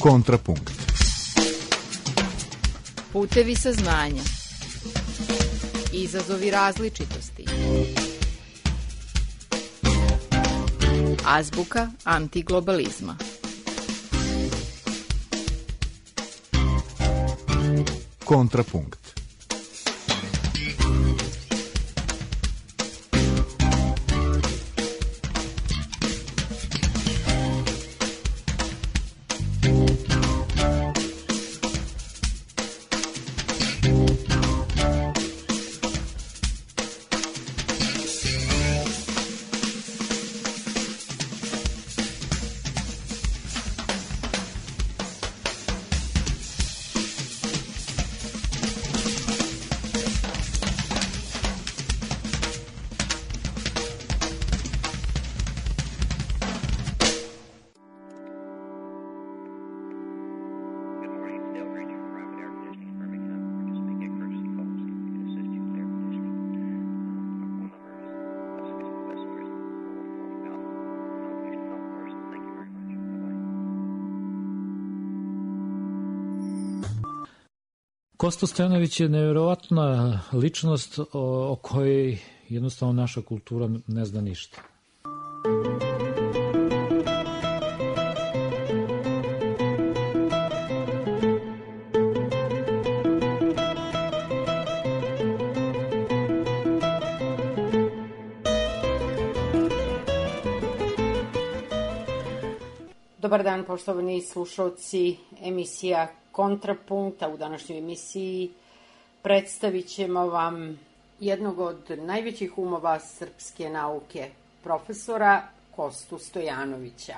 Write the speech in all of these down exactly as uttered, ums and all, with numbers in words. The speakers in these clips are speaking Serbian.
Kontrapunkt. Putevi saznanja. Izazovi različitosti. Azbuka antiglobalizma. Kontrapunkt. Kosta Stojanović je nevjerovatna ličnost o, o kojoj jednostavno naša kultura ne zna ništa. Dobar dan, poštovani slušalci emisija Kontrapunkta. U današnjoj emisiji predstavit ćemo vam jednog od najvećih umova srpske nauke, profesora Kostu Stojanovića.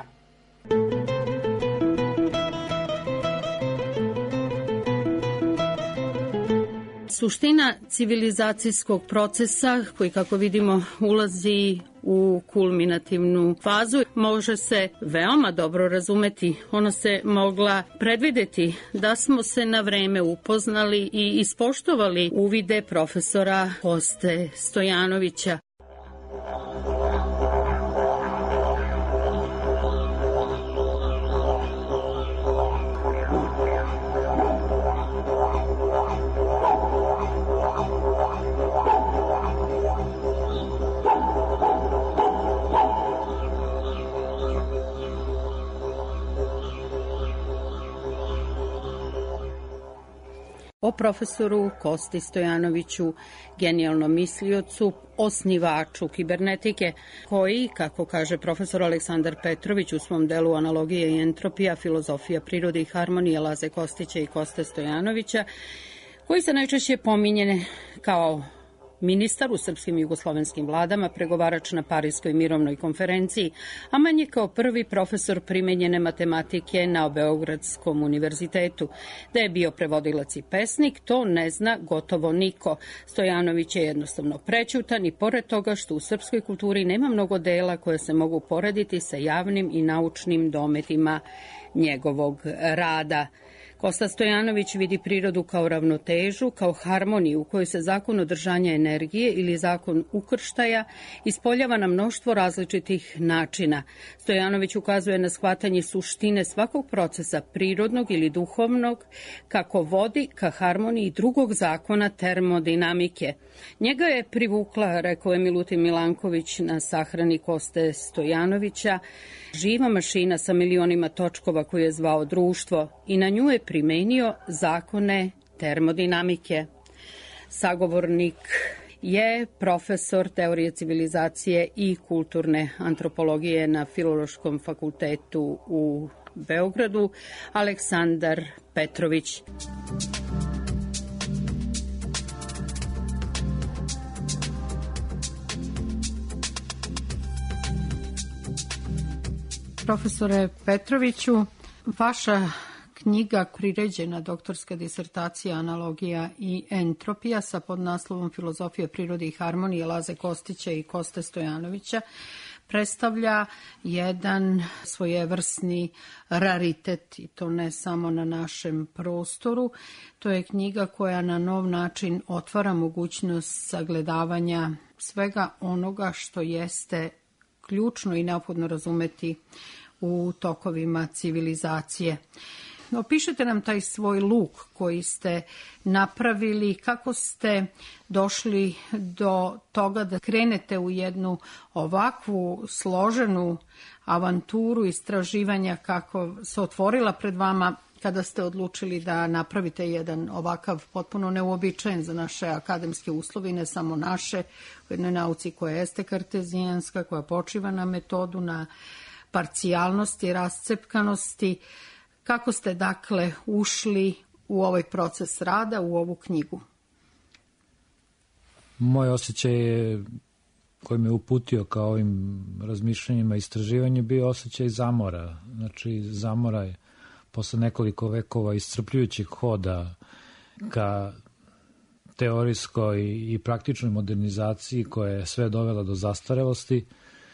Suština civilizacijskog procesa, koji kako vidimo ulazi u kulminativnu fazu, može se veoma dobro razumeti. Ona se mogla predvideti da smo se na vreme upoznali i ispoštovali uvide profesora Koste Stojanovića. O profesoru Kosti Stojanoviću, genijalnom misliocu, osnivaču kibernetike, koji, kako kaže profesor Aleksandar Petrović u svom delu Analogija i entropija, filozofija prirode i harmonije Laze Kostića i Koste Stojanovića, koji se najčešće pominje kao ministar u srpskim i jugoslovenskim vladama, pregovarač na Pariskoj mirovnoj konferenciji, a manje kao prvi profesor primenjene matematike na Beogradskom univerzitetu. Da je bio prevodilac i pesnik, to ne zna gotovo niko. Stojanović je jednostavno prećutan i pored toga što u srpskoj kulturi nema mnogo dela koje se mogu porediti sa javnim i naučnim dometima njegovog rada. Kosta Stojanović vidi prirodu kao ravnotežu, kao harmoniju u kojoj se zakon održanja energije ili zakon ukrštaja ispoljava na mnoštvo različitih načina. Stojanović ukazuje na shvatanje suštine svakog procesa prirodnog ili duhovnog, kako vodi ka harmoniji drugog zakona termodinamike. Njega je privukla, rekao je Milutin Milanković na sahrani Koste Stojanovića, živa mašina sa milionima točkova koju je zvao društvo i na nju je primenio zakone termodinamike. Sagovornik je profesor teorije civilizacije i kulturne antropologije na Filološkom fakultetu u Beogradu, Aleksandar Petrović. Profesore Petroviću, vaša knjiga priređena doktorska disertacija Analogija i entropija sa podnaslovom Filozofija prirode i harmonije Laze Kostića i Koste Stojanovića predstavlja jedan svojevrsni raritet i to ne samo na našem prostoru. To je knjiga koja na nov način otvara mogućnost sagledavanja svega onoga što jeste ključno i neophodno razumeti u tokovima civilizacije. opišete nam taj svoj luk koji ste napravili, kako ste došli do toga da krenete u jednu ovakvu složenu avanturu istraživanja kako se otvorila pred vama kada ste odlučili da napravite jedan ovakav potpuno neuobičajen za naše akademske uslovi, ne samo naše, u jednoj nauci koja jeste kartezijanska, koja počiva na metodu, na parcijalnosti, rascepkanosti. Kako ste dakle ušli u ovaj proces rada, u ovu knjigu? Moj osjećaj je, koji me uputio kao ovim razmišljanjima i istraživanju, bio osjećaj zamora. Znači, zamora je posle nekoliko vekova iscrpljujućeg hoda ka teorijskoj i praktičnoj modernizaciji koja je sve dovela do zastarelosti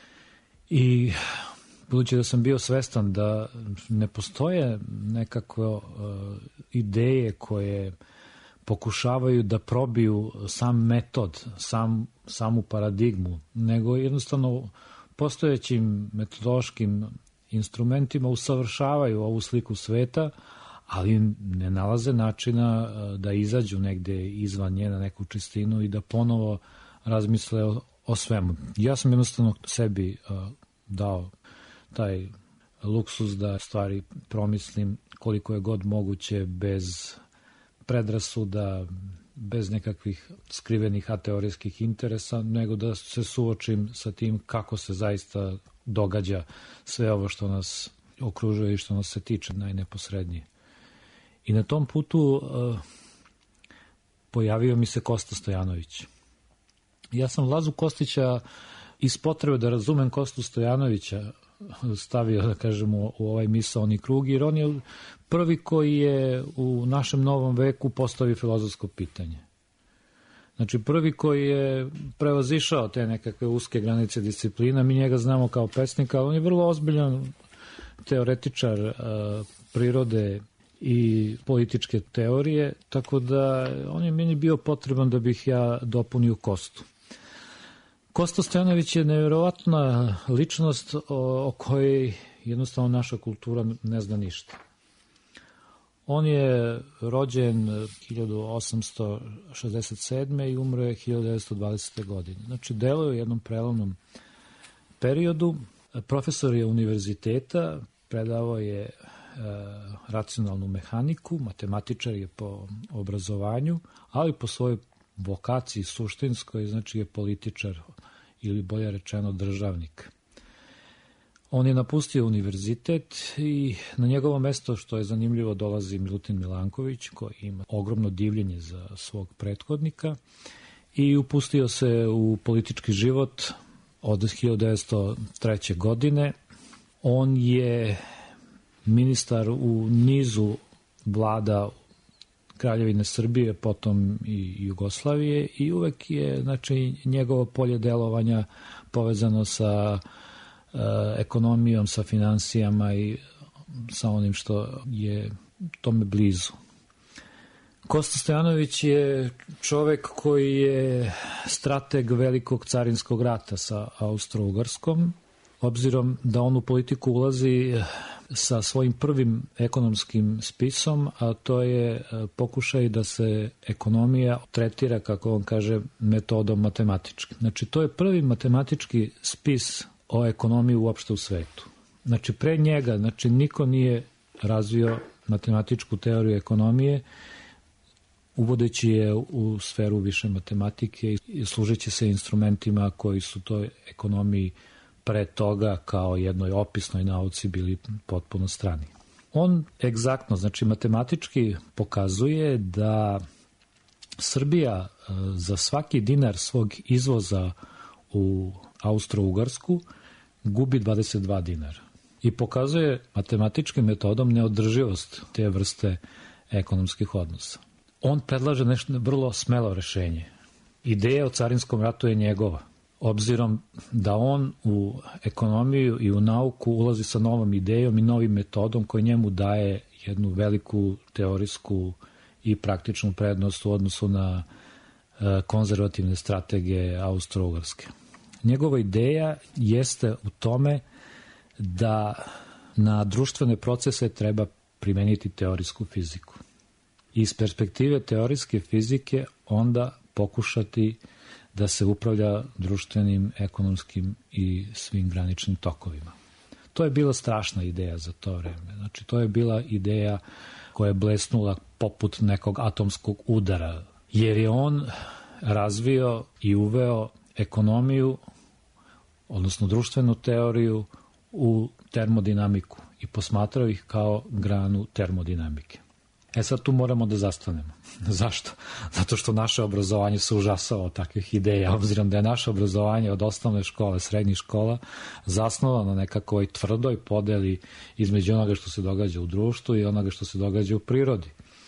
i budući da sam bio svestan da ne postoje nekakve uh, ideje koje pokušavaju da probiju sam metod, sam, samu paradigmu, nego jednostavno postojećim metodološkim instrumentima usavršavaju ovu sliku sveta, ali ne nalaze načina da izađu negde izvan nje na neku čistinu i da ponovo razmisle o, o svemu. Ja sam jednostavno sebi uh, dao taj luksuz da stvari promislim koliko je god moguće bez predrasuda, bez nekakvih skrivenih ateorijskih interesa, nego da se suočim sa tim kako se zaista događa sve ovo što nas okružuje i što nas se tiče najneposrednije. I na tom putu uh, pojavio mi se Kosta Stojanović. Ja sam Lazu Kostića iz potrebe da razumem Kostu Stojanovića stavio, da kažemo, u ovaj misaoni krug, jer on je prvi koji je u našem novom veku postavio filozofsko pitanje. Znači, prvi koji je prevazišao te nekakve uske granice disciplina, mi njega znamo kao pesnika, ali on je vrlo ozbiljan teoretičar uh, prirode i političke teorije, tako da on je meni bio potreban da bih ja dopunio Kostu. Kosta Stojanović je nevjerovatna ličnost o, o kojoj jednostavno naša kultura ne zna ništa. On je rođen hiljadu osamsto šezdeset sedme i umro je hiljadu devetsto dvadesete godine. Znači, deluje u jednom prelomnom periodu. Profesor je univerziteta, predavao je e, racionalnu mehaniku, matematičar je po obrazovanju, ali po svojoj vokaciji suštinskoj, znači je političar ili bolje rečeno državnik. On je napustio univerzitet i na njegovo mesto, što je zanimljivo, dolazi Milutin Milanković, koji ima ogromno divljenje za svog prethodnika i upustio se u politički život od hiljadu devetsto treće. godine. On je ministar u nizu vlada Kraljevine Srbije, potom i Jugoslavije, i uvek je, znači, njegovo polje delovanja povezano sa e, ekonomijom, sa finansijama i sa onim što je tome blizu. Kosta Stojanović je čovek koji je strateg velikog carinskog rata sa Austro-Ugarskom, obzirom da on u politiku ulazi sa svojim prvim ekonomskim spisom, a to je pokušaj da se ekonomija tretira, kako on kaže, metodom matematički. Znači, to je prvi matematički spis o ekonomiji uopšte u svetu. Znači, pre njega, znači, niko nije razvio matematičku teoriju ekonomije, uvodeći je u sferu više matematike i služeći se instrumentima koji su toj ekonomiji pre toga kao jednoj opisnoj nauci bili potpuno strani. On egzaktno, znači matematički, pokazuje da Srbija za svaki dinar svog izvoza u Austro-Ugarsku gubi dvadeset dva dinara. I pokazuje matematičkim metodom neodrživost te vrste ekonomskih odnosa. On predlaže nešto vrlo smelo rešenje. Ideja o carinskom ratu je njegova, obzirom da on u ekonomiju i u nauku ulazi sa novom idejom i novim metodom koji njemu daje jednu veliku teorijsku i praktičnu prednost u odnosu na konzervativne strategije Austro-Ugarske. Njegova ideja jeste u tome da na društvene procese treba primeniti teorijsku fiziku. Iz perspektive teorijske fizike onda pokušati da se upravlja društvenim, ekonomskim i svim graničnim tokovima. To je bila strašna ideja za to vreme. Znači, to je bila ideja koja je blesnula poput nekog atomskog udara, jer je on razvio i uveo ekonomiju, odnosno društvenu teoriju, u termodinamiku i posmatrao ih kao granu termodinamike. E sad tu moramo da zastanemo. Zašto? Zato što naše obrazovanje se užasava od takvih ideja, obzirom da je naše obrazovanje od osnovne škole, srednjih škola, zasnovano nekakvoj tvrdoj podeli između onoga što se događa u društvu i onoga što se događa u prirodi.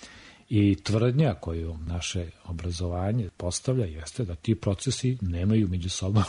I tvrdnja koju naše obrazovanje postavlja jeste da ti procesi nemaju među sobom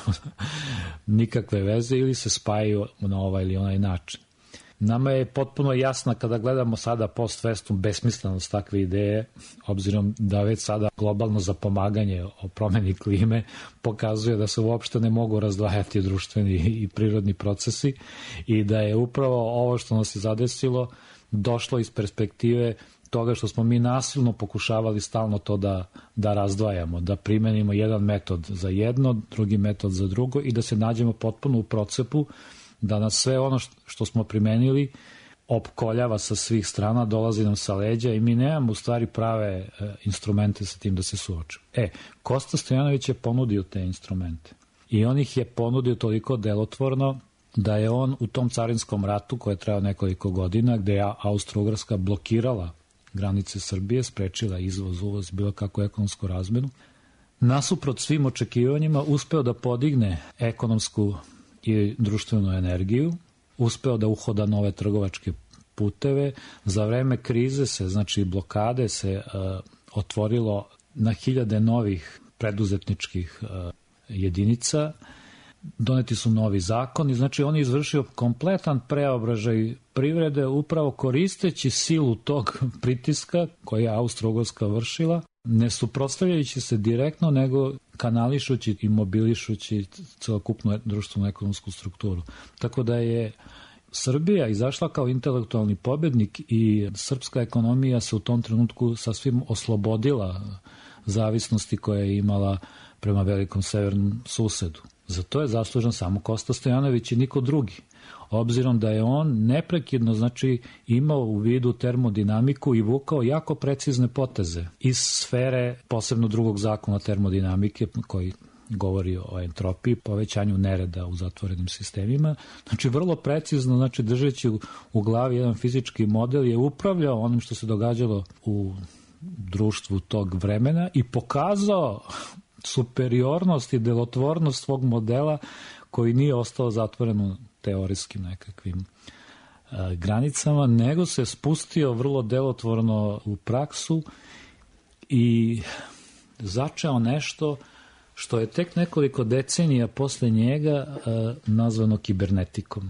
nikakve veze ili se spajaju na ovaj ili onaj način. Nama je potpuno jasna kada gledamo sada post festum besmislenost takve ideje, obzirom da već sada globalno zapomaganje o promeni klime pokazuje da se uopšte ne mogu razdvajati društveni i prirodni procesi i da je upravo ovo što nas je zadesilo došlo iz perspektive toga što smo mi nasilno pokušavali stalno to da, da razdvajamo, da primenimo jedan metod za jedno, drugi metod za drugo i da se nađemo potpuno u procepu da nas sve ono što smo primenili opkoljava sa svih strana, dolazi nam sa leđa i mi nemamo u stvari prave e, instrumente sa tim da se suočimo. E, Kosta Stojanović je ponudio te instrumente i on ih je ponudio toliko delotvorno da je on u tom carinskom ratu koji je trajao nekoliko godina, gde je Austro-Ugarska blokirala granice Srbije, sprečila izvoz, uvoz, bilo kakvu ekonomsku razmenu, nasuprot svim očekivanjima uspeo da podigne ekonomsku i društvenu energiju, uspeo da uhoda nove trgovačke puteve. Za vreme krize se, znači blokade, se uh, otvorilo na hiljade novih preduzetničkih uh, jedinica, doneti su novi zakoni, znači on je izvršio kompletan preobražaj privrede upravo koristeći silu tog pritiska koje je Austro-Ugarska vršila, ne suprotstavljajući se direktno, nego kanališući i mobilišući celokupnu društvenu ekonomsku strukturu. Tako da je Srbija izašla kao intelektualni pobednik i srpska ekonomija se u tom trenutku sasvim oslobodila zavisnosti koje je imala prema velikom severnom susedu. Za to je zaslužan samo Kosta Stojanović i niko drugi. Obzirom da je on neprekidno, znači, imao u vidu termodinamiku i vukao jako precizne poteze iz sfere posebno drugog zakona termodinamike koji govori o entropiji, povećanju nereda u zatvorenim sistemima. Znači, vrlo precizno, znači, držeći u, u glavi jedan fizički model je upravljao onim što se događalo u društvu tog vremena i pokazao superiornost i delotvornost svog modela koji nije ostao zatvoren u teorijskim nekakvim e, granicama, nego se spustio vrlo delotvorno u praksu i začeo nešto što je tek nekoliko decenija posle njega e, nazvano kibernetikom.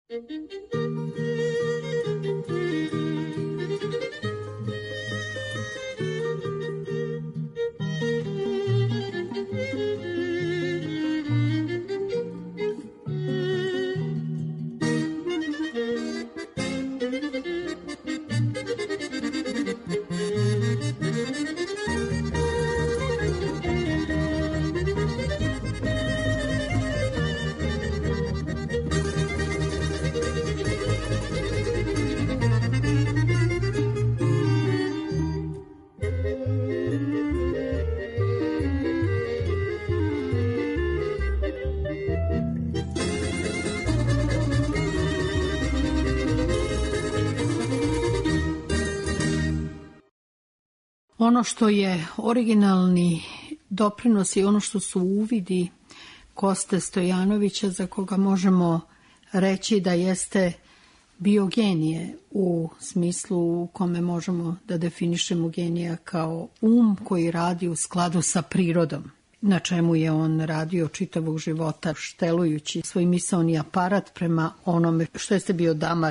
Ono što je originalni doprinos i ono što su uvidi Koste Stojanovića, za koga možemo reći da jeste bio genije u smislu u kome možemo da definišemo genija kao um koji radi u skladu sa prirodom, na čemu je on radio čitavog života, štelujući svoj misaoni aparat prema onome što jeste bio damar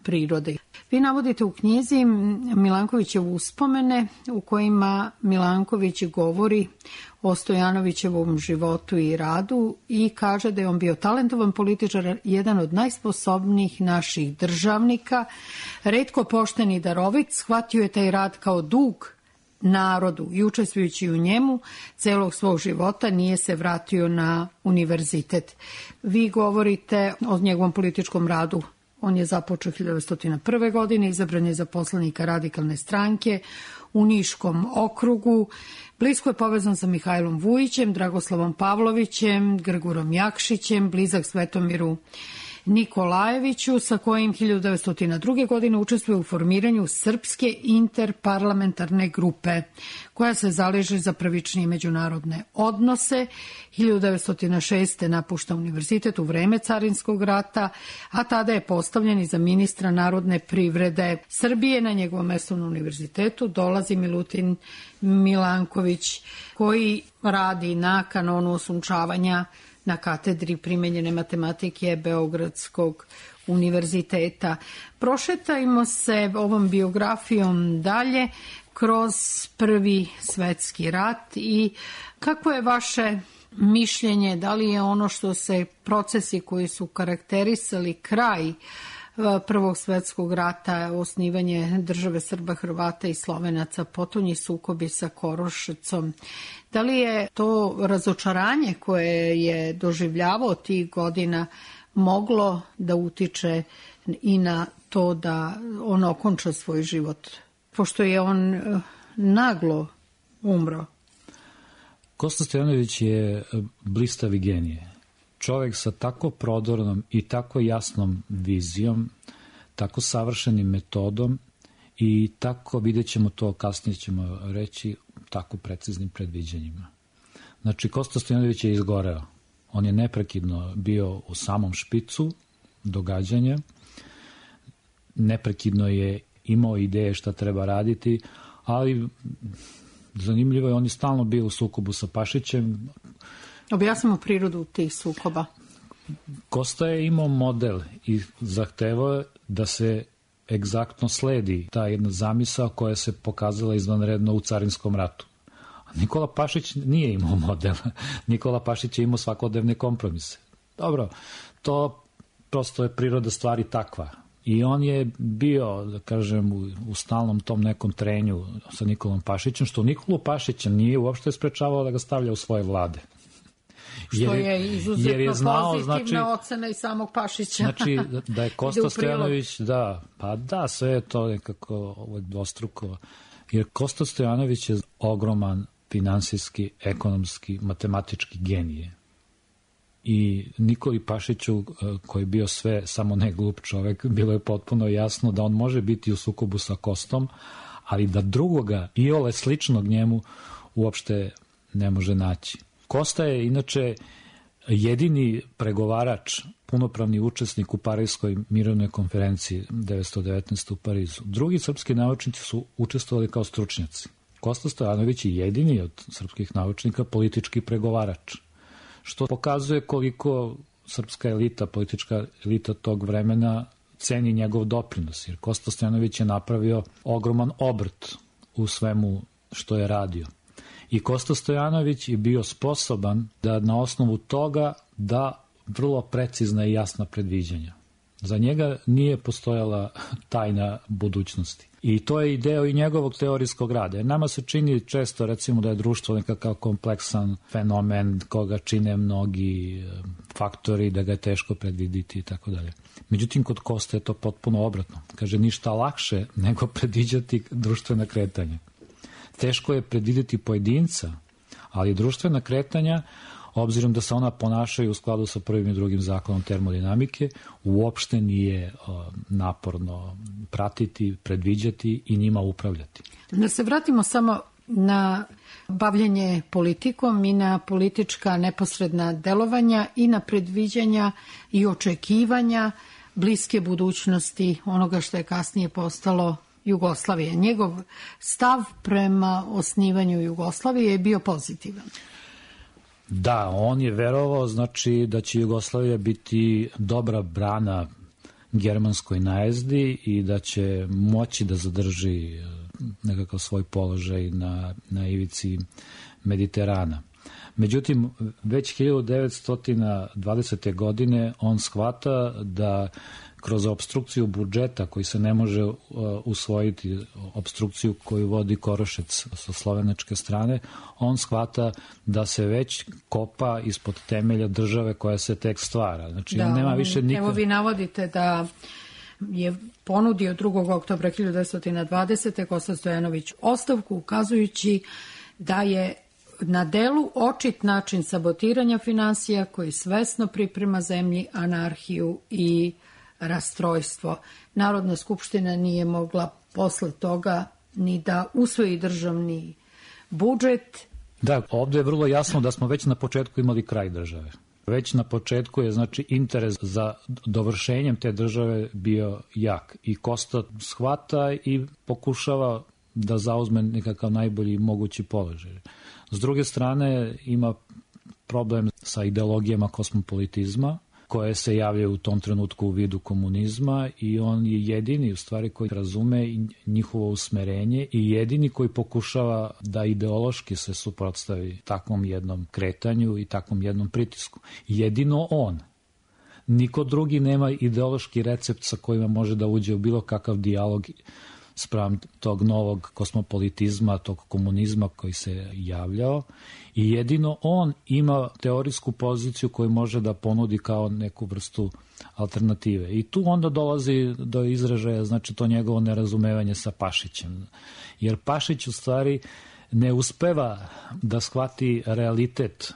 prirode. Vi navodite u knjizi Milankovićevu uspomene u kojima Milanković govori o Stojanovićevom životu i radu i kaže da je on bio talentovan političar, jedan od najsposobnijih naših državnika, retko pošten i darovit, shvatio je taj rad kao dug narodu i učestvujući u njemu celog svog života nije se vratio na univerzitet. Vi govorite o njegovom političkom radu. On je započeo hiljadu devetsto prve. godine, izabran je za poslanika Radikalne stranke u Niškom okrugu. Blisko je povezan sa Mihajlom Vujićem, Dragoslavom Pavlovićem, Grgurom Jakšićem, blizak Svetomiru Nikolajeviću, sa kojim hiljadu devetsto druge. godine učestvuje u formiranju Srpske interparlamentarne grupe, koja se zaleže za pravičnije međunarodne odnose. hiljadu devetsto šeste. napušta univerzitet u vreme Carinskog rata, a tada je postavljen i za ministra narodne privrede Srbije. Na njegovo mesto na univerzitetu dolazi Milutin Milanković, koji radi na kanonu osunčavanja na katedri primenjene matematike Beogradskog univerziteta. Prošetajmo se ovom biografijom dalje kroz Prvi svetski rat i kako je vaše mišljenje, da li je ono što se procesi koji su karakterisali kraj Prvog svetskog rata, osnivanje države Srba, Hrvata i Slovenaca, potonji sukobi sa Korošicom, da li je to razočaranje koje je doživljavao tih godina moglo da utiče i na to da on okonča svoj život, pošto je on naglo umro? Kosta Stojanović je blistavi genije. Čovek sa tako prodornom i tako jasnom vizijom, tako savršenim metodom i tako, vidjet ćemo to, kasnije ćemo reći, tako preciznim predviđanjima. Znači, Kosta Stojanović je izgoreo. On je neprekidno bio u samom špicu događanja, neprekidno je imao ideje šta treba raditi, ali zanimljivo je, on je stalno bio u sukobu sa Pašićem. Objasnimo prirodu tih sukoba. Kosta je imao model i zahtevao je da se egzaktno sledi ta jedna zamisao koja se pokazala izvanredno u Carinskom ratu. Nikola Pašić nije imao model. Nikola Pašić je imao svakodnevne kompromise. Dobro, to prosto je priroda stvari takva. I on je bio, da kažem, u, u stalnom tom nekom trenju sa Nikolom Pašićem, što Nikolu Pašića nije uopšte sprečavao da ga stavlja u svoje vlade. Što je, je izuzetno jer je znao, pozitivna znači, ocena i samog Pašića. Znači, da je Kosta Stojanović, da, pa da, sve je to nekako dvostruko. Jer Kosta Stojanović je ogroman finansijski, ekonomski, matematički genije. I Nikoli Pašiću, koji je bio sve, samo ne glup čovek, bilo je potpuno jasno da on može biti u sukobu sa Kostom, ali da drugoga, iole sličnog njemu, uopšte ne može naći. Kosta je inače jedini pregovarač, punopravni učesnik u Parijskoj mirovnoj konferenciji devetsto devetnaeste. u Parizu. Drugi srpski naučnici su učestvovali kao stručnjaci. Kosta Stojanović je jedini od srpskih naučnika politički pregovarač, što pokazuje koliko srpska elita, politička elita tog vremena ceni njegov doprinos, jer Kosta Stojanović je napravio ogroman obrt u svemu što je radio. I Kosta Stojanović je bio sposoban da na osnovu toga da vrlo precizna i jasna predviđanja. Za njega nije postojala tajna budućnosti. I to je i deo i njegovog teorijskog rada. Jer nama se čini često, recimo, da je društvo nekakav kompleksan fenomen koga čine mnogi faktori, da ga je teško predviditi i tako dalje. Međutim, kod Kosta je to potpuno obratno. Kaže, ništa lakše nego predviđati društvena kretanja. Teško je predvidjeti pojedinca, ali društvena kretanja, obzirom da se ona ponašaju u skladu sa prvim i drugim zakonom termodinamike, uopšte nije naporno pratiti, predviđati i njima upravljati. Da se vratimo samo na bavljenje politikom i na politička neposredna delovanja i na predviđanja i očekivanja bliske budućnosti onoga što je kasnije postalo Jugoslavije. Njegov stav prema osnivanju Jugoslavije je bio pozitivan. Da, on je verovao, znači, da će Jugoslavija biti dobra brana germanskoj najezdi i da će moći da zadrži nekakav svoj položaj na, na ivici Mediterana. Međutim, već hiljadu devetsto dvadesete. godine on shvata da kroz opstrukciju budžeta koji se ne može uh, usvojiti, opstrukciju koju vodi Korošec sa slovenačke strane, on shvata da se već kopa ispod temelja države koja se tek stvara. Znači, da, nema više nikad... Evo vi navodite da je ponudio drugog oktobra hiljadu devetsto dvadesete. Kosta Stojanović ostavku, ukazujući da je na delu očit način sabotiranja finansija koji svesno priprema zemlji anarhiju i rastrojstvo. Narodna skupština nije mogla posle toga ni da usvoji državni budžet. Da, ovdje je vrlo jasno da smo već na početku imali kraj države. Već na početku je, znači, interes za dovršenjem te države bio jak. I Kosta shvata i pokušava da zauzme nekakav najbolji mogući položaj. S druge strane, ima problem sa ideologijama kosmopolitizma, koje se javljaju u tom trenutku u vidu komunizma, i on je jedini u stvari koji razume njihovo usmerenje i jedini koji pokušava da ideološki se suprotstavi takvom jednom kretanju i takvom jednom pritisku. Jedino on. Niko drugi nema ideološki recept sa kojima može da uđe u bilo kakav dijalog spram tog novog kosmopolitizma, tog komunizma koji se javljao, i jedino on ima teorijsku poziciju koju može da ponudi kao neku vrstu alternative. I tu onda dolazi do izražaja, znači, to njegovo nerazumevanje sa Pašićem. Jer Pašić u stvari ne uspeva da shvati realitet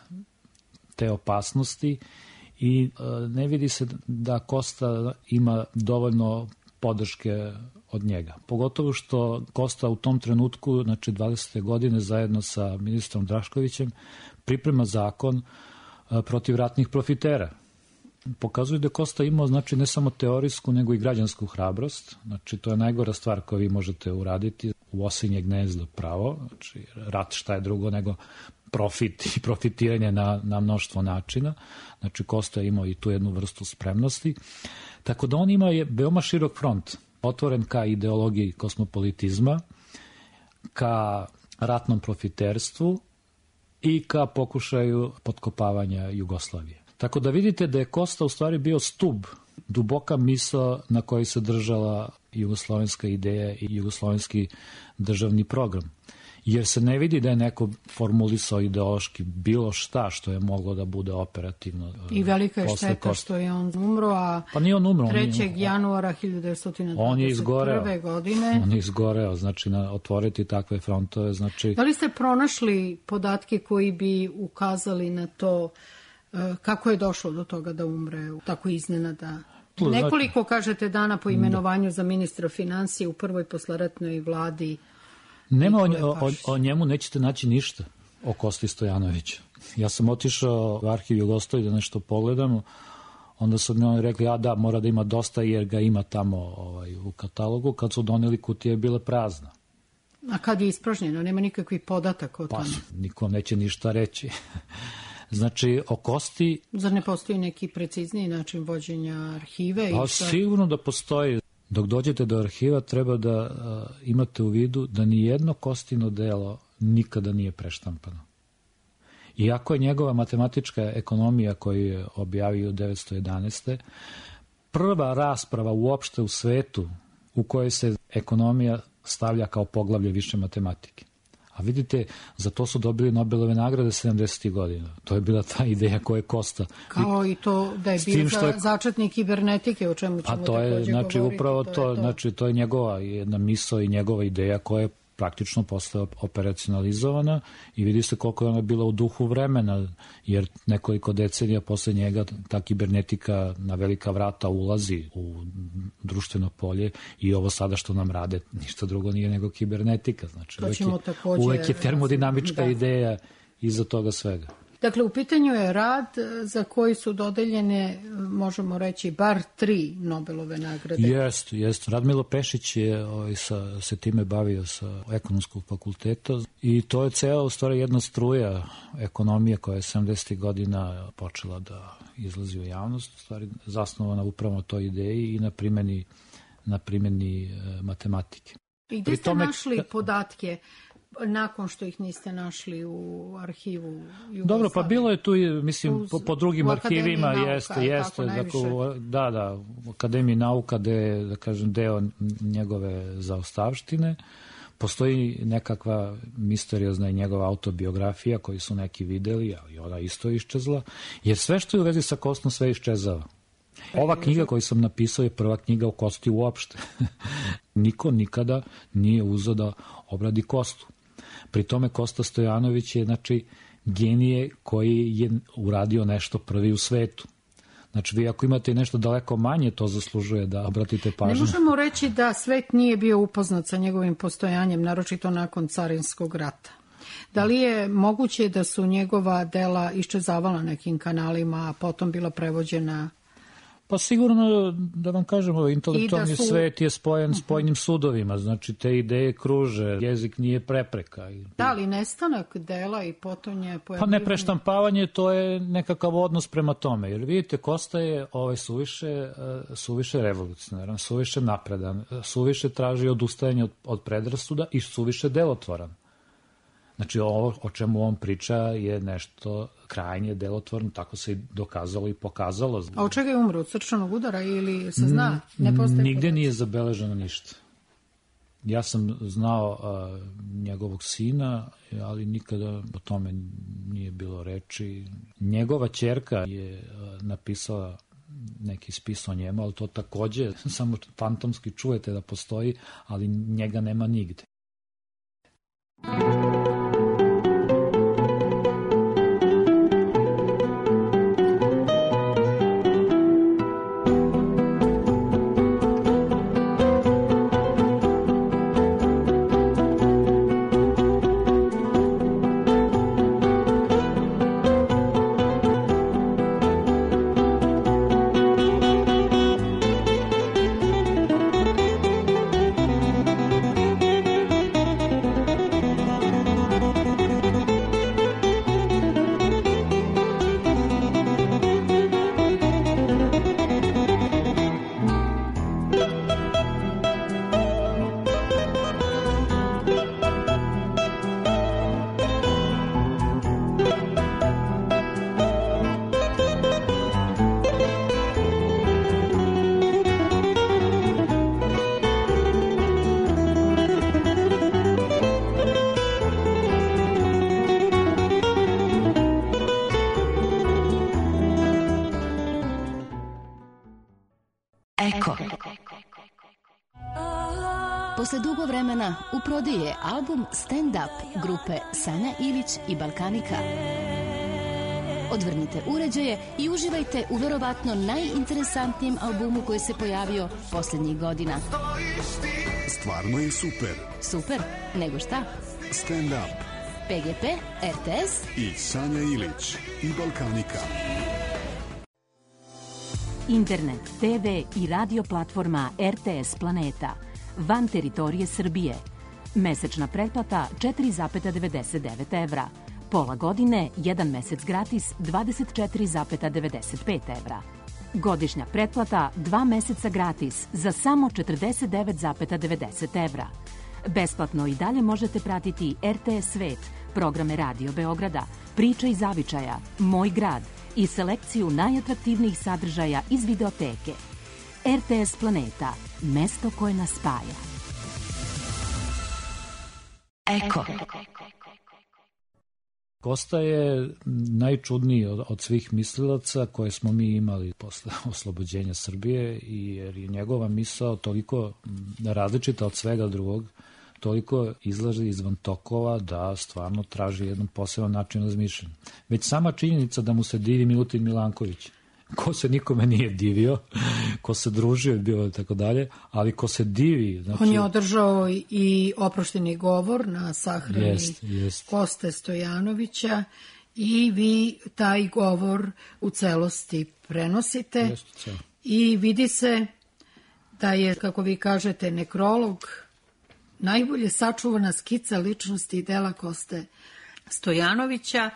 te opasnosti i ne vidi se da Kosta ima dovoljno podrške od njega. Pogotovo što Kosta u tom trenutku, znači dvadesete godine, zajedno sa ministrom Draškovićem, priprema zakon protiv ratnih profitera. Pokazuje da Kosta imao, znači, ne samo teorijsku, nego i građansku hrabrost. Znači, to je najgora stvar koju vi možete uraditi. U osinje gnezdo pravo. Znači, rat šta je drugo nego profit i profitiranje na, na mnoštvo načina. Znači, Kosta je imao i tu jednu vrstu spremnosti. Tako da on ima je veoma širok front, otvoren ka ideologiji kosmopolitizma, ka ratnom profiterstvu i ka pokušaju potkopavanja Jugoslavije. Tako da vidite da je Kosta u stvari bio stub, duboka misao na kojoj se držala jugoslovenska ideja i jugoslovenski državni program. Jer se ne vidi da je neko formulisao ideološki bilo šta što je moglo da bude operativno. I velika je šteta što je on umro, a pa nije on umro, trećeg januara hiljadu devetsto dvadeset prve. godine. On je izgoreo, znači, na otvoriti takve frontove. Znači... Da li ste pronašli podatke koji bi ukazali na to kako je došlo do toga da umre tako iznenada? Nekoliko, kažete, dana po imenovanju za ministra financije u prvoj posleratnoj vladi. Nema o, o, o njemu nećete naći ništa o Kosti Stojanoviću. Ja sam otišao u arhiv Jugoslavije da nešto pogledam, onda su mi oni rekli, a da, mora da ima dosta jer ga ima tamo ovaj, u katalogu. Kad su doneli, kutija je bila prazna. A kad je ispražnjeno, nema nikakvih podataka o tome? Pa, nikom neće ništa reći. Znači, o Kosti... Zar ne postoji neki precizniji način vođenja arhive? Pa, i šta... sigurno da postoji. Dok dođete do arhiva treba da a, imate u vidu da ni jedno Kostino delo nikada nije preštampano. Iako je njegova matematička ekonomija koju je objavio devetsto jedanaeste. prva rasprava uopšte u svetu u kojoj se ekonomija stavlja kao poglavlje više matematike. A vidite, za to su dobili Nobelove nagrade sedamdesetih godina. To je bila ta ideja koja je Kosta. Kao i to da je bio je... začetnik kibernetike, o čemu ćemo to je, takođe znači, govoriti. Upravo to, to, je to. Znači, to je njegova jedna misao i njegova ideja koja je praktično postala operacionalizovana i vidi se koliko je ona bila u duhu vremena, jer nekoliko decenija posle njega ta kibernetika na velika vrata ulazi u društveno polje i ovo sada što nam rade ništa drugo nije nego kibernetika. Znači, uvek je, uvek je termodinamička da. ideja iza toga svega. Dakle, u pitanju je rad za koji su dodeljene, možemo reći, bar tri Nobelove nagrade. Jeste, jeste. Radmilo Pešić je ovaj, sa, se time bavio sa ekonomskog fakulteta i to je cela, u stvari, jedna struja ekonomije koja je sedamdesetih godina počela da izlazi u javnost, u stvari zasnovana upravo na toj ideji i na primjeni, na primjeni e, matematike. I gde ste tome... našli podatke nakon što ih niste našli u arhivu Jugoslavije? Dobro, pa bilo je tu, mislim, Uz, po, po drugim arhivima, nauka, jeste, jeste, dakle, da, da, u Akademiji nauka, gde je, da kažem, deo njegove zaostavštine, postoji nekakva misteriozna i njegova autobiografija koju su neki videli, ali ona isto iščezla, jer sve što je u vezi sa Kostom sve iščezava. Ova knjiga koju sam napisao je prva knjiga o Kosti uopšte. Niko nikada nije uzeo da obradi Kostu. Pri tome Kosta Stojanović je, znači, genije koji je uradio nešto prvi u svetu. Znači, vi ako imate nešto daleko manje, to zaslužuje da obratite pažnju. Ne možemo reći da svet nije bio upoznat sa njegovim postojanjem, naročito nakon carinskog rata. Da li je moguće da su njegova dela iščezavala nekim kanalima, a potom bila prevođena? Pa sigurno, da vam kažemo, intelektualni su... svet je spojen s pojedinim sudovima, znači te ideje kruže, jezik nije prepreka. Da li nestanak dela i potonje pojavljivanje? Pa ne preštampavanje, to je nekakav odnos prema tome, jer vidite, Kosta je ovaj, suviše, suviše revolucionaran, suviše napredan, suviše traži odustajanje od, od predrasuda i suviše delotvoran. Znači, ovo o čemu on priča je nešto krajnje delotvorno, tako se i dokazalo i pokazalo. A od čega je umro? Od srčanog udara ili se zna? Ne postoje Nigde podaci. Nije zabeleženo ništa. Ja sam znao a, njegovog sina, ali nikada o tome nije bilo reči. Njegova ćerka je a, napisala neki spis o njemu, ali to takođe samo fantomski čujete da postoji, ali njega nema nigde. Posle dugo vremena u prodiji je album Stand Up grupe Sanja Ilić i Balkanika. Odvrnite uređaje i uživajte u verovatno najinteresantnijem albumu koji se pojavio posljednjih godina. Stvarno je super. Super? Nego šta? Stand Up. P G P, R T S i Sanja Ilić i Balkanika. Internet, te ve i radio platforma R T S Planeta. Van teritorije Srbije. Mesečna pretplata četiri zarez devedeset devet evra. Pola godine, jedan mesec gratis dvadeset četiri zarez devedeset pet evra. Godišnja pretplata dva meseca gratis za samo četrdeset devet zarez devedeset evra. Besplatno i dalje možete pratiti R T S Svet, programe Radio Beograda, Priča i zavičaja, Moj grad i selekciju najatraktivnijih sadržaja iz videoteke. R T S Planeta, mesto koje nas spaja. Eko. Kosta je najčudniji od, od svih mislilaca koje smo mi imali posle oslobođenja Srbije, i jer je njegova misao toliko različita od svega drugog, toliko izlaže izvan tokova da stvarno traži jedan poseban način razmišljanja. Već sama činjenica da mu se divi Milutin Milanković, ko se nikome nije divio, ko se družio i bio tako dalje, ali ko se divi... Znači... On je održao i oprošteni govor na sahrani jest, jest. Koste Stojanovića i vi taj govor u celosti prenosite. Jeste. I vidi se da je, kako vi kažete, nekrolog najbolje sačuvana skica ličnosti i dela Koste Stojanovića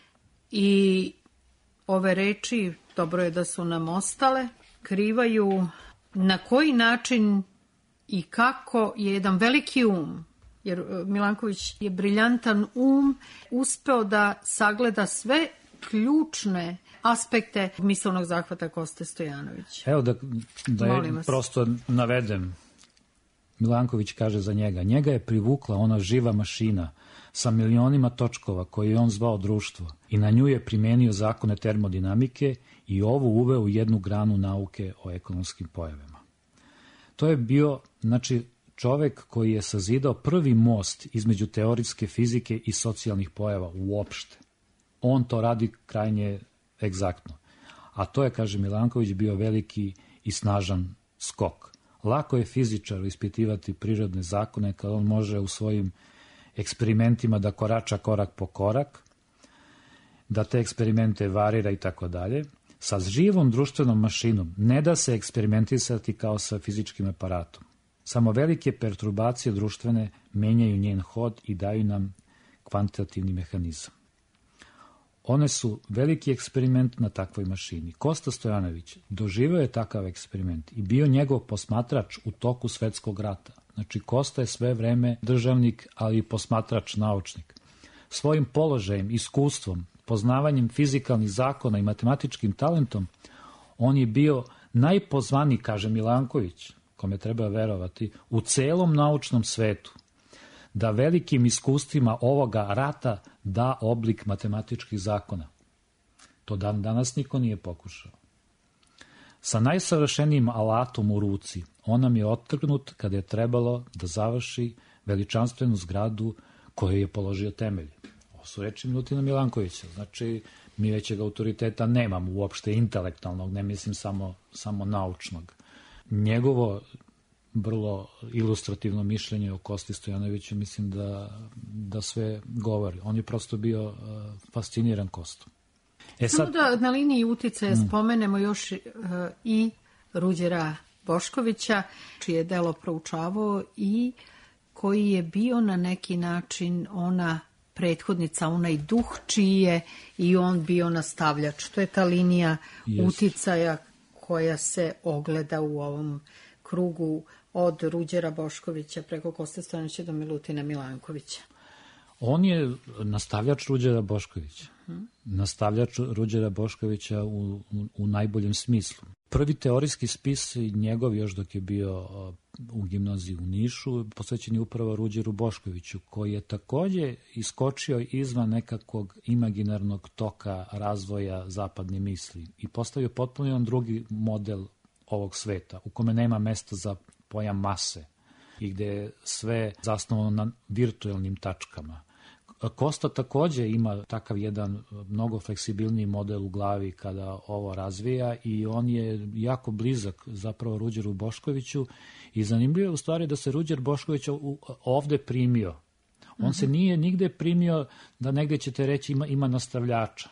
i ove reči, dobro je da su nam ostale, krivaju na koji način i kako je jedan veliki um, jer Milanković je briljantan um, uspeo da sagleda sve ključne aspekte misaonog zahvata Koste Stojanovića. Evo da, da je prosto navedem. Milanković kaže za njega, njega je privukla ona živa mašina sa milionima točkova koje je on zvao društvo i na nju je primenio zakone termodinamike i ovu uveo u jednu granu nauke o ekonomskim pojavama. To je bio, znači, čovek koji je sazidao prvi most između teorijske fizike i socijalnih pojava uopšte. On to radi krajnje egzaktno. A to je, kaže Milanković, bio veliki i snažan skok. Lako je fizičaru ispitivati prirodne zakone kad on može u svojim eksperimentima da korača korak po korak, da te eksperimente varira i tako dalje. Sa živom društvenom mašinom ne da se eksperimentisati kao sa fizičkim aparatom. Samo velike perturbacije društvene menjaju njen hod i daju nam kvantitativni mehanizam. One su veliki eksperiment na takvoj mašini. Kosta Stojanović doživeo je takav eksperiment i bio njegov posmatrač u toku svetskog rata. Znači, Kosta je sve vreme državnik, ali i posmatrač, naučnik. Svojim položajem, iskustvom, poznavanjem fizikalnih zakona i matematičkim talentom, on je bio najpozvaniji, kaže Milanković, kome treba verovati, u celom naučnom svetu, da velikim iskustvima ovoga rata da oblik matematičkih zakona. To dan danas niko nije pokušao. Sa najsavršenijim alatom u ruci, on nam je otrgnut kada je trebalo da završi veličanstvenu zgradu koju je položio temelj. Ovo su reči Milutina Milankovića. Znači, mi većeg autoriteta nemamo uopšte intelektualnog, ne mislim samo, samo naučnog. Njegovo vrlo ilustrativno mišljenje o Kosti Stojanoviću mislim da, da sve govori. On je prosto bio uh, fasciniran Kostom. E sad, samo da na liniji uticaja mm. spomenemo još uh, i Ruđera Boškovića, čije je delo proučavao i koji je bio na neki način ona prethodnica, onaj duh čiji je i on bio nastavljač. To je ta linija yes. uticaja koja se ogleda u ovom krugu od Ruđera Boškovića preko Koste Stojanovića do Milutina Milankovića. On je nastavljač Ruđera Boškovića. Hmm. Nastavljač Ruđera Boškovića u, u, u najboljem smislu. Prvi teorijski spis njegov još dok je bio u gimnaziji u Nišu posvećen je upravo Ruđeru Boškoviću, koji je takođe iskočio izvan nekakvog imaginarnog toka razvoja zapadne misli i postavio potpuno jedan drugi model ovog sveta, u kome nema mesta za pojam mase i gde je sve zasnovano na virtuelnim tačkama. Kosta takođe ima takav jedan mnogo fleksibilniji model u glavi kada ovo razvija i on je jako blizak zapravo Ruđeru Boškoviću i zanimljivo je u stvari da se Ruđer Bošković ovde primio. On mm-hmm. se nije nigde primio da negde ćete reći ima, ima nastavljača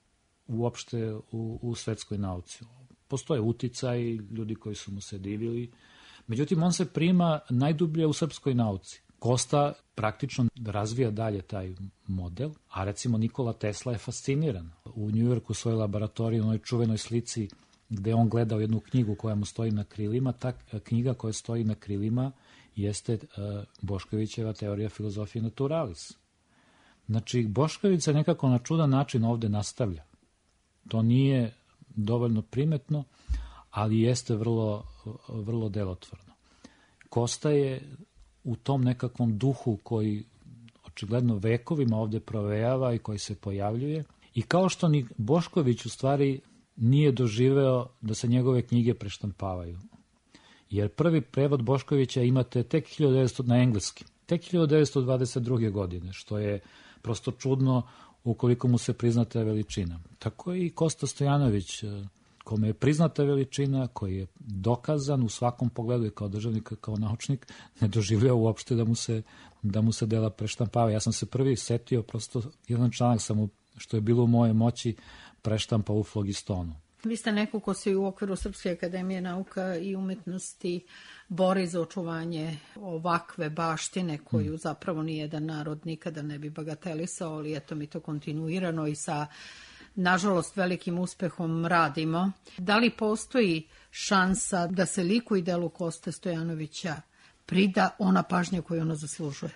uopšte u, u svetskoj nauci. Postoje uticaj, ljudi koji su mu se divili. Međutim, on se prima najdublje u srpskoj nauci. Kosta praktično razvija dalje taj model, a recimo Nikola Tesla je fasciniran. U Njujorku u svojoj laboratoriji, u onoj čuvenoj slici gde on gleda u jednu knjigu koja mu stoji na krilima, ta knjiga koja stoji na krilima jeste uh, Boškovićeva teorija filozofije naturalis. Znači, Bošković se nekako na čudan način ovde nastavlja. To nije dovoljno primetno, ali jeste vrlo, vrlo delotvorno. Kosta je u tom nekakvom duhu koji očigledno vekovima ovde provejava i koji se pojavljuje. I kao što ni Bošković u stvari nije doživeo da se njegove knjige preštampavaju. Jer prvi prevod Boškovića imate tek hiljadu devetsto na engleski, tek hiljadu devetsto dvadeset druge. godine, što je prosto čudno ukoliko mu se priznata veličina. Tako je i Kosta Stojanović, kome je priznata veličina, koji je dokazan u svakom pogledu i kao državnik, kao naučnik, ne doživljava uopšte da mu se, da mu se dela preštampava. Ja sam se prvi setio, prosto jedan članak sam mu što je bilo u moje moći, preštampa u flogistonu. Vi ste neko ko se u okviru Srpske akademije nauka i umetnosti bori za očuvanje ovakve baštine koju zapravo nijedan narod nikada ne bi bagatelisao, ali eto mi to kontinuirano i sa, nažalost, velikim uspehom radimo. Da li postoji šansa da se liku i delu Koste Stojanovića prida ona pažnja koju ono zaslužuje?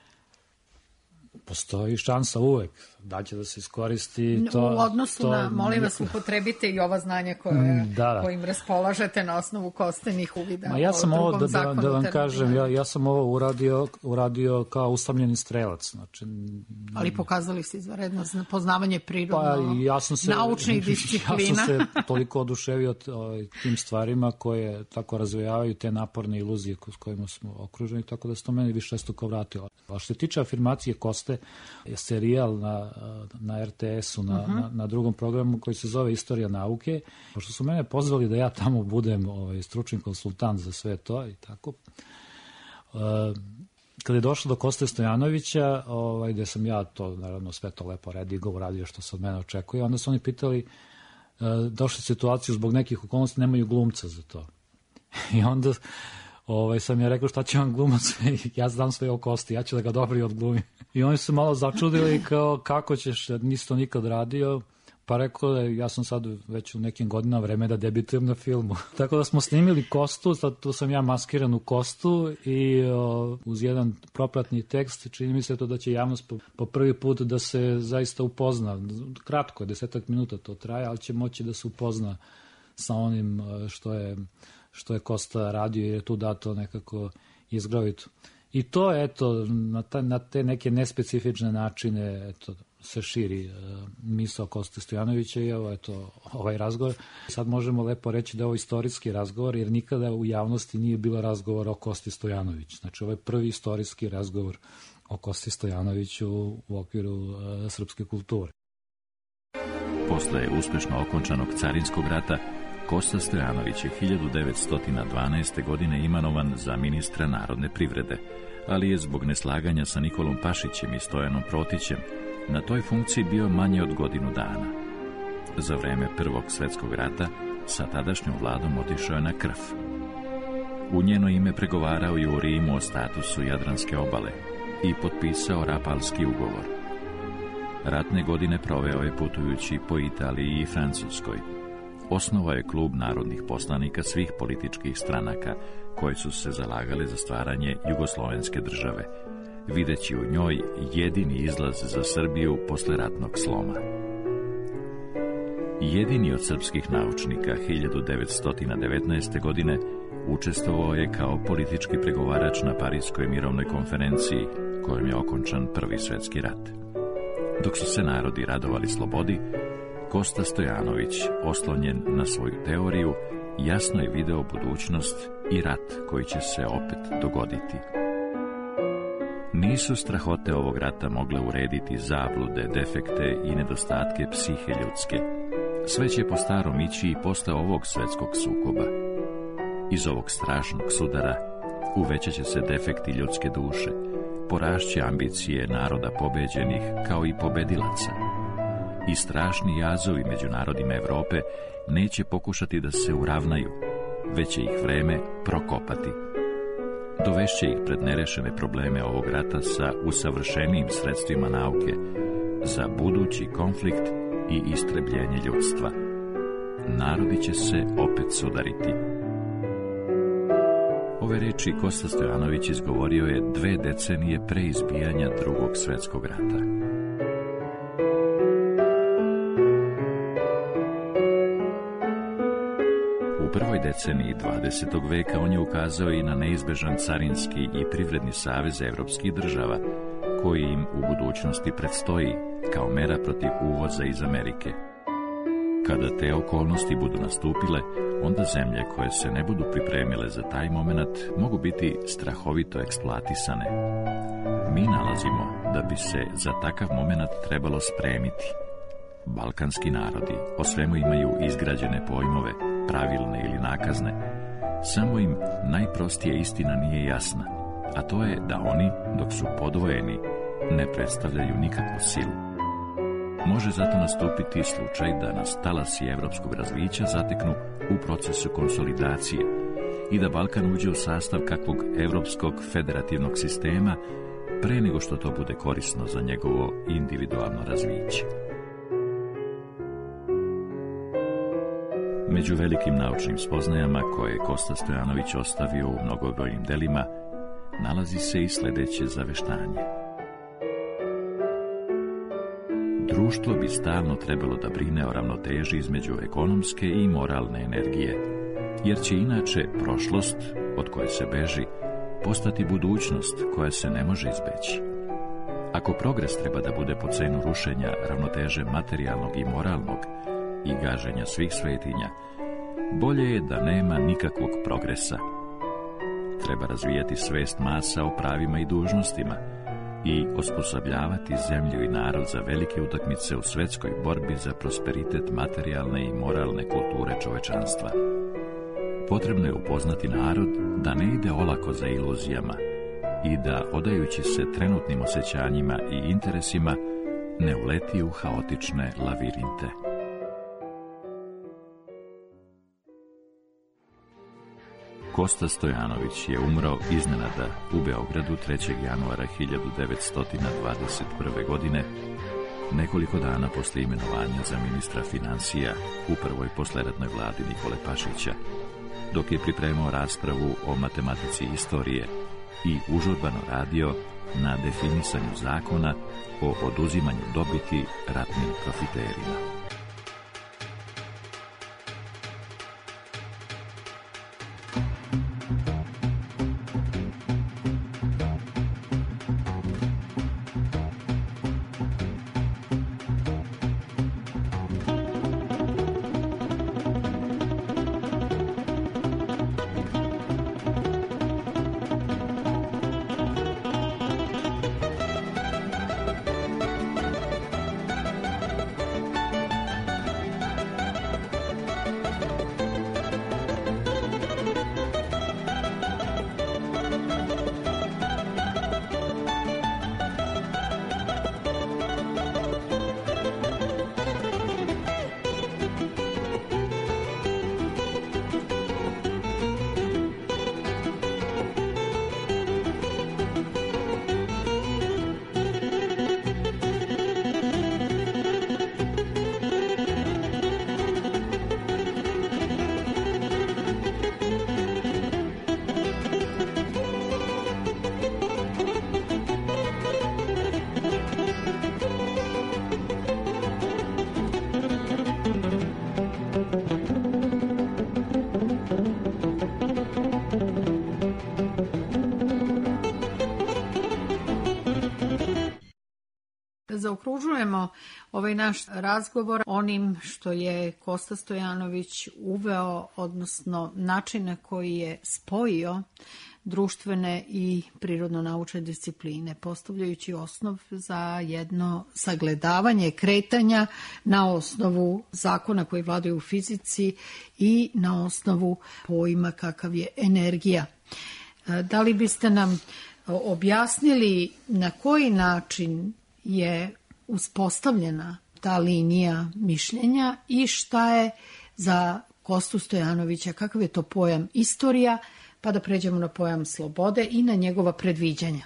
Postoji šansa uvek. Da će da se iskoristi to... U odnosu to, na, molim vas, upotrebite i ova znanja koje, da, da. kojim raspolažete na osnovu Kostenih uvida. Ma ja sam ovo, da, da, da vam kažem, ja, ja sam ovo uradio, uradio kao usamljeni strelac. Znači, ali pokazali ste izvanredno poznavanje prirodno, pa, ja sam se, naučnih disciplina. Ja sam se toliko oduševio tim stvarima koje tako razvijavaju te naporne iluzije s kojima smo okruženi, tako da se to meni više stoko vratilo. A što se tiče afirmacije Koste, je serijal na, na er te esu, na, uh-huh. na, na drugom programu koji se zove Istorija nauke. Pošto su mene pozvali da ja tamo budem ovaj, stručni konsultant za sve to i tako. Uh, kada je došlo do Koste Stojanovića, ovaj, gde sam ja to, naravno, sve to lepo redigo uradio što se od mene očekuje, onda su oni pitali, uh, došli situaciju zbog nekih okolnosti, nemaju glumca za to. I onda ovaj, sam ja rekao šta će vam glumac, ja znam sve o Kosti, ja ću da ga dobro i odglumim. I oni su malo začudili kao kako ćeš, nisi to nikad radio, pa rekao da ja sam sad već u nekim godinama vreme da debitujem na filmu. Tako da smo snimili Kostu, sad tu sam ja maskiran u Kostu i o, uz jedan propratni tekst, čini mi se to da će javnost po, po prvi put da se zaista upozna. Kratko, desetak minuta to traje, ali će moći da se upozna sa onim što je, što je Kosta radio, jer je tu dato nekako izgravito. I to, eto, na, ta, na te neke nespecifične načine, eto, se širi uh, misao Koste Stojanovića i evo, eto, ovaj razgovor. Sad možemo lepo reći da je ovo istorijski razgovor, jer nikada u javnosti nije bilo razgovor o Kosti Stojanoviću. Znači, ovo je prvi istorijski razgovor o Kosti Stojanoviću u okviru uh, srpske kulture. Posle uspešno okončanog carinskog rata, Kosta Stojanović je hiljadu devetsto dvanaeste. godine imenovan za ministra narodne privrede, ali je zbog neslaganja sa Nikolom Pašićem i Stojanom Protićem na toj funkciji bio manje od godinu dana. Za vreme Prvog svetskog rata sa tadašnjom vladom otišao je na Krf. U njeno ime pregovarao je u Rimu o statusu Jadranske obale i potpisao Rapalski ugovor. Ratne godine proveo je putujući po Italiji i Francuskoj. Osnovao je klub narodnih poslanika svih političkih stranaka koje su se zalagale za stvaranje jugoslovenske države, videći u njoj jedini izlaz za Srbiju posle ratnog sloma. Jedini od srpskih naučnika hiljadu devetsto devetnaeste. godine učestvovao je kao politički pregovarač na Pariskoj mirovnoj konferenciji, kojom je okončan Prvi svetski rat. Dok su se narodi radovali slobodi, Kosta Stojanović, oslonjen na svoju teoriju, jasno je video budućnost i rat koji će se opet dogoditi. Nisu strahote ovog rata mogle urediti zablude, defekte i nedostatke psihe ljudske. Sve će po starom ići i posle ovog svetskog sukoba. Iz ovog strašnog sudara uvećat će se defekti ljudske duše, porašće ambicije naroda pobeđenih kao i pobedilaca. I strašni jazovi među narodima Evrope neće pokušati da se uravnaju, već će ih vreme prokopati. Dovešće ih pred nerešene probleme ovog rata sa usavršenijim sredstvima nauke za budući konflikt i istrebljenje ljudstva. Narodi će se opet sudariti. Ove reči Kosta Stojanović izgovorio je dve decenije pre izbijanja Drugog svetskog rata. U prvoj deceniji dvadesetog veka on je ukazao i na neizbežan carinski i privredni savez evropskih država, koji im u budućnosti predstoji kao mera protiv uvoza iz Amerike. Kada te okolnosti budu nastupile, onda zemlje koje se ne budu pripremile za taj moment mogu biti strahovito eksploatisane. Mi nalazimo da bi se za takav moment trebalo spremiti. Balkanski narodi o svemu imaju izgrađene pojmove, pravilne ili nakazne. Samo im najprostija istina nije jasna, a to je da oni, dok su podvojeni, ne predstavljaju nikakvu silu. Može zato nastupiti slučaj da nas talasi evropskog razvića zateknu u procesu konsolidacije i da Balkan uđe u sastav kakvog evropskog federativnog sistema pre nego što to bude korisno za njegovo individualno razviće. Među velikim naučnim spoznajama koje je Kosta Stojanović ostavio u mnogobrojnim delima nalazi se i sledeće zaveštanje. Društvo bi stalno trebalo da brine o ravnoteži između ekonomske i moralne energije, jer će inače prošlost, od koje se beži, postati budućnost koja se ne može izbeći. Ako progres treba da bude po cenu rušenja ravnoteže materijalnog i moralnog i gaženja svih svetinja, bolje je da nema nikakvog progresa. Treba razvijati svest masa o pravima i dužnostima i osposobljavati zemlju i narod za velike utakmice u svetskoj borbi za prosperitet materijalne i moralne kulture čovečanstva. Potrebno je upoznati narod da ne ide olako za iluzijama i da, odajući se trenutnim osjećanjima i interesima, ne uleti u haotične lavirinte. Kosta Stojanović je umro iznenada u Beogradu trećeg januara hiljadu devetsto dvadeset prve. godine, nekoliko dana posle imenovanja za ministra finansija u prvoj posleratnoj vladi Nikole Pašića, dok je pripremao raspravu o matematici istorije i užurbano radio na definisanju zakona o oduzimanju dobiti ratnim profiterima. Zaokružujemo ovaj naš razgovor onim što je Kosta Stojanović uveo, odnosno način na koji je spojio društvene i prirodno-naučne discipline, postavljajući osnov za jedno sagledavanje kretanja na osnovu zakona koji vladaju u fizici i na osnovu pojma kakav je energija. Da li biste nam objasnili na koji način je uspostavljena ta linija mišljenja i šta je za Kostu Stojanovića, kakav je to pojam istorija, pa da pređemo na pojam slobode i na njegova predviđanja?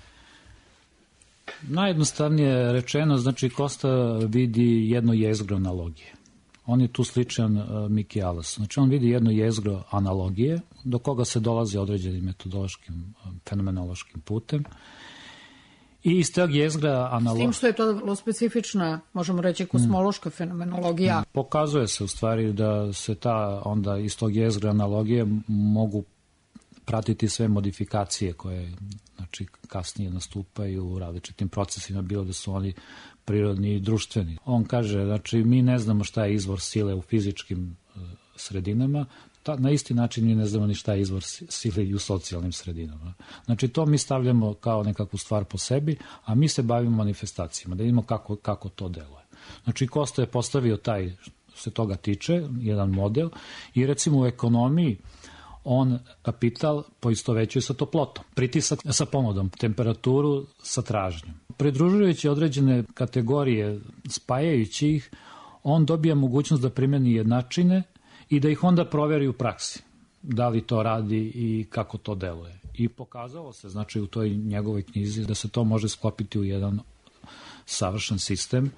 Najjednostavnije rečeno, znači Kosta vidi jedno jezgro analogije. On je tu sličan uh, Miki Alas. Znači on vidi jedno jezgro analogije do koga se dolazi određenim metodološkim, fenomenološkim putem. I iz tog jezgra analogije... S tim što je to vrlo specifična, možemo reći, kosmološka fenomenologija. Pokazuje se u stvari da se ta onda iz tog jezgra analogije mogu pratiti sve modifikacije koje znači, kasnije nastupaju u različitim procesima, bilo da su oni prirodni i društveni. On kaže, znači, mi ne znamo šta je izvor sile u fizičkim uh, sredinama, ta, na isti način mi ne znamo ni šta je izvor sile i u socijalnim sredinama. Znači, to mi stavljamo kao nekakvu stvar po sebi, a mi se bavimo manifestacijama, da vidimo kako, kako to deluje. Znači, Kosta je postavio taj, se toga tiče, jedan model i recimo u ekonomiji on kapital poistovećuje sa toplotom, pritisak sa ponudom, temperaturu sa tražnjom. pridružujući određene kategorije, spajajući ih, on dobija mogućnost da primeni jednačine i da ih onda proveri u praksi. Da li to radi i kako to deluje. I pokazalo se, znači, u toj njegovoj knjizi da se to može sklopiti u jedan savršen sistem.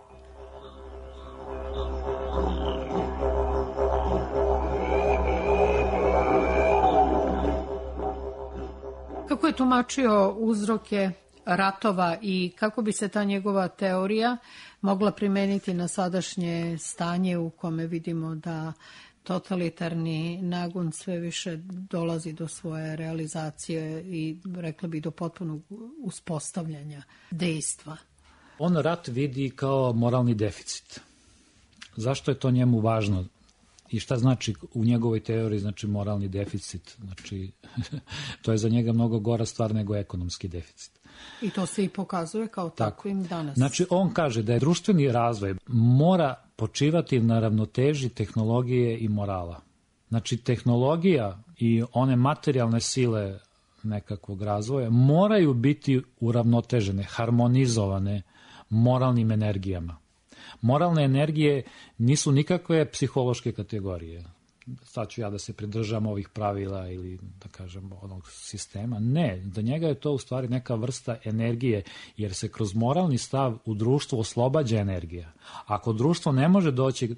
Kako je tumačio uzroke ratova i kako bi se ta njegova teorija mogla primeniti na sadašnje stanje u kome vidimo da totalitarni nagon sve više dolazi do svoje realizacije i rekla bi do potpunog uspostavljanja dejstva? On rat vidi kao moralni deficit. Zašto je to njemu važno? I šta znači u njegovoj teoriji znači moralni deficit? Znači, to je za njega mnogo gora stvar nego ekonomski deficit. I to se i pokazuje kao takvim danas. Znači, on kaže da je društveni razvoj mora počivati na ravnoteži tehnologije i morala. Znači, tehnologija i one materijalne sile nekakvog razvoja moraju biti uravnotežene, harmonizovane moralnim energijama. Moralne energije nisu nikakve psihološke kategorije. Sad ću ja da se pridržam ovih pravila ili da kažem onog sistema. Ne, do njega je to u stvari neka vrsta energije, jer se kroz moralni stav u društvu oslobađa energija. Ako društvo ne može doći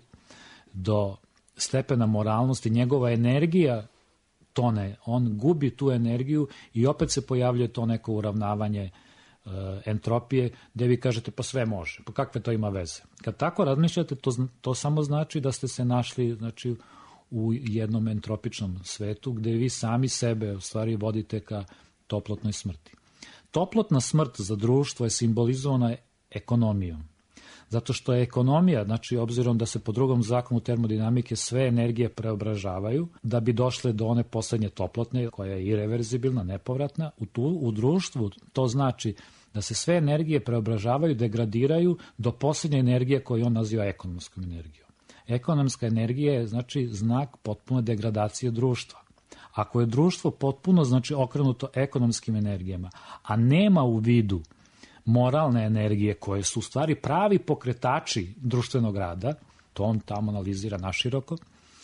do stepena moralnosti, njegova energija tone, on gubi tu energiju i opet se pojavljuje to neko uravnavanje entropije, gde vi kažete pa sve može, pa kakve to ima veze. Kad tako razmišljate, to, to samo znači da ste se našli znači, u jednom entropičnom svetu, gde vi sami sebe u stvari vodite ka toplotnoj smrti. Toplotna smrt za društvo je simbolizovana ekonomijom. Zato što je ekonomija, znači obzirom da se po drugom zakonu termodinamike sve energije preobražavaju, da bi došle do one poslednje toplotne, koja je irreverzibilna, nepovratna, u, tu, u društvu to znači da se sve energije preobražavaju, degradiraju do poslednje energije koju on naziva ekonomskom energijom. Ekonomska energija je znači znak potpune degradacije društva. Ako je društvo potpuno znači okrenuto ekonomskim energijama, a nema u vidu moralne energije koje su u stvari pravi pokretači društvenog rada, to on tamo analizira naširoko,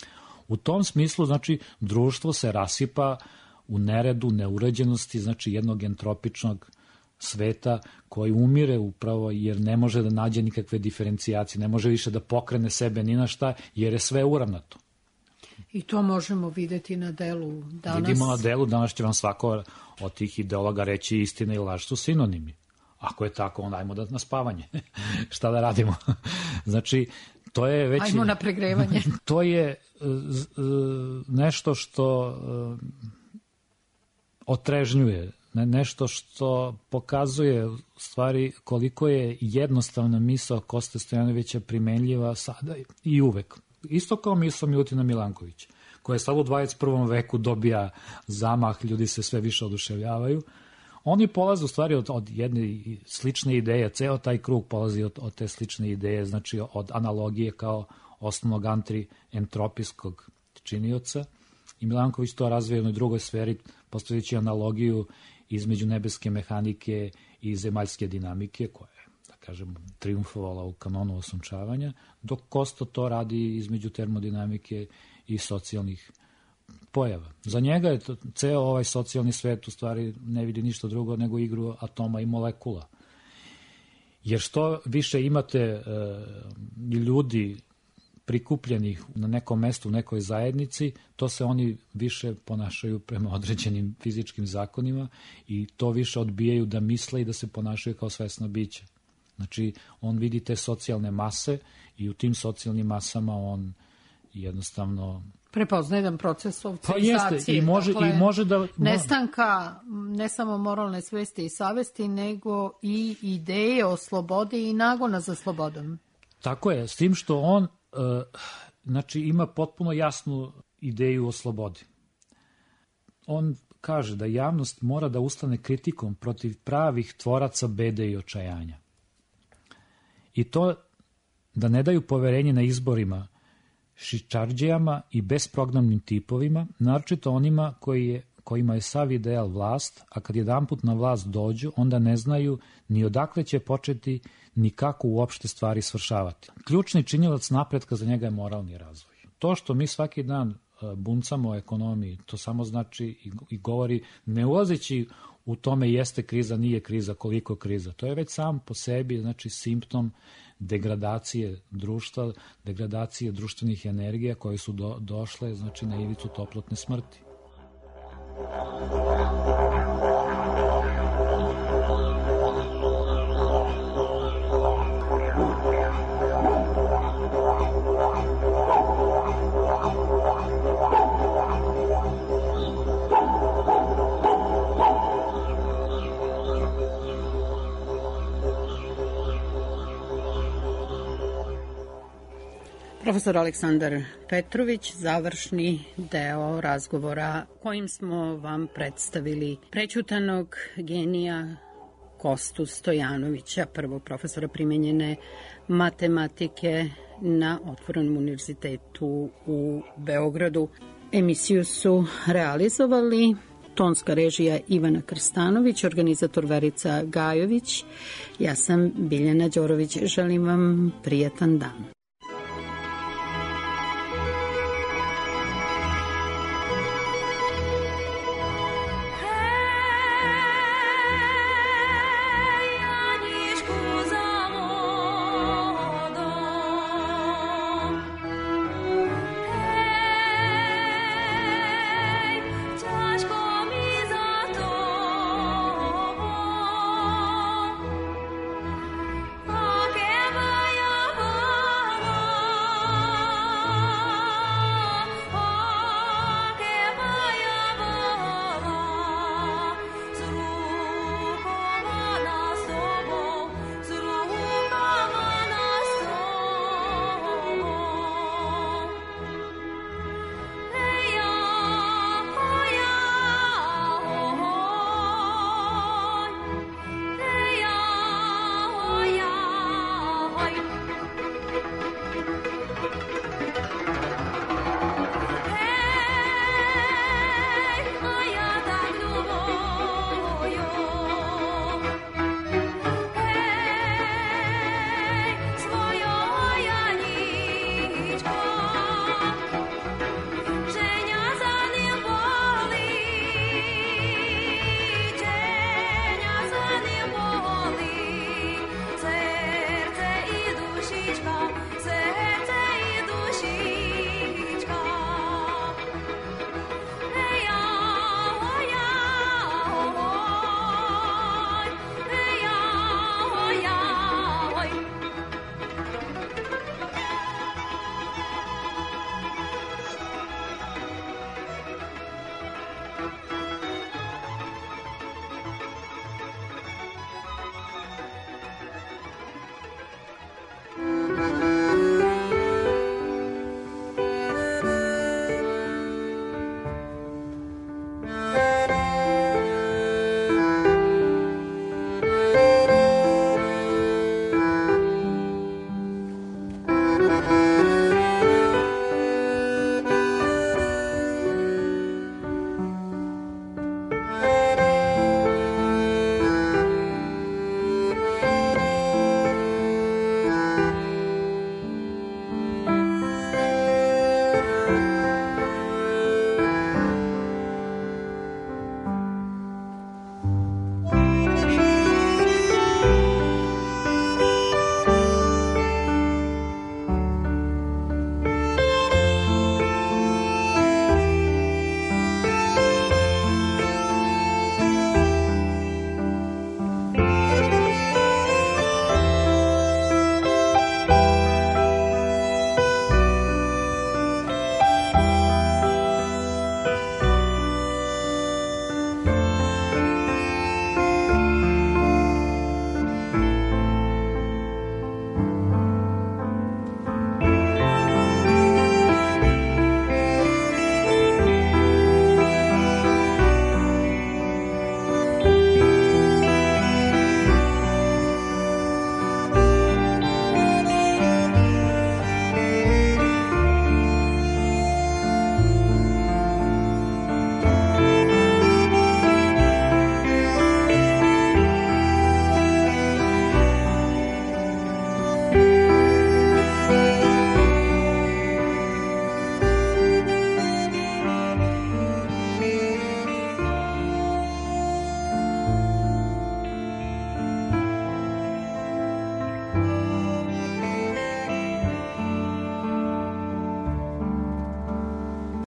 u tom smislu znači društvo se rasipa u neredu, neuređenosti, znači jednog entropičnog sveta koji umire upravo jer ne može da nađe nikakve diferencijacije, ne može više da pokrene sebe ni na šta jer je sve uravnato. I to možemo videti na delu danas. Vidimo na delu, danas će vam svako od tih ideologa reći istina i laž su sinonimi. Ako je tako, onda ajmo da na spavanje. Šta da radimo? Znači, to je već... Ajmo na pregrevanje. To je nešto što otrežnjuje, nešto što pokazuje u stvari koliko je jednostavna misao Koste Stojanovića primenljiva sada i uvek. Isto kao misao Milutina Milankovića, koja je sad u dvadeset prvom veku dobija zamah, ljudi se sve više oduševljavaju. Oni polaze u stvari od, od jedne slične ideje, ceo taj krug polazi od, od te slične ideje, znači od analogije kao osnovnog antientropijskog činioca. I Milanković to razvija u jednoj drugoj sferi, postavljajući analogiju između nebeske mehanike i zemaljske dinamike, koja je, da kažem, triumfovala u kanonu osunčavanja, dok Kosto to radi između termodinamike i socijalnih pojava. Za njega je to, ceo ovaj socijalni svet u stvari ne vidi ništa drugo nego igru atoma i molekula. Jer što više imate e, ljudi prikupljenih na nekom mestu, u nekoj zajednici, to se oni više ponašaju prema određenim fizičkim zakonima i to više odbijaju da misle i da se ponašaju kao svesna bića. Znači, on vidi te socijalne mase i u tim socijalnim masama on jednostavno prepoznaje jedan proces socializacije. Pa jeste, i može, dakle, i može da... nestanka ne samo moralne svesti i savesti, nego i ideje o slobodi i nagona za slobodom. Tako je, s tim što on uh, znači, ima potpuno jasnu ideju o slobodi. On kaže da javnost mora da ustane kritikom protiv pravih tvoraca bede i očajanja. I to da ne daju poverenje na izborima šičarđijama i besprognamnim tipovima, naročito onima koji, je, kojima je sav ideal vlast, a kad jedanput na vlast dođu, onda ne znaju ni odakle će početi, ni kako uopšte stvari svršavati. Ključni činilac napretka za njega je moralni razvoj. To što mi svaki dan buncamo o ekonomiji, to samo znači i govori, ne ulazeći u tome jeste kriza, nije kriza, koliko je kriza. To je već sam po sebi, znači, simptom degradacije društva, degradacije društvenih energija koje su do, došle, znači, na ivicu toplotne smrti. Profesor Aleksandar Petrović, završni deo razgovora kojim smo vam predstavili prećutanog genija Kostu Stojanovića, prvog profesora primenjene matematike na Otvorenom univerzitetu u Beogradu. Emisiju su realizovali tonska režija Ivana Krstanović, organizator Verica Gajović. Ja sam Biljana Đorović. Želim vam prijatan dan. Thank you.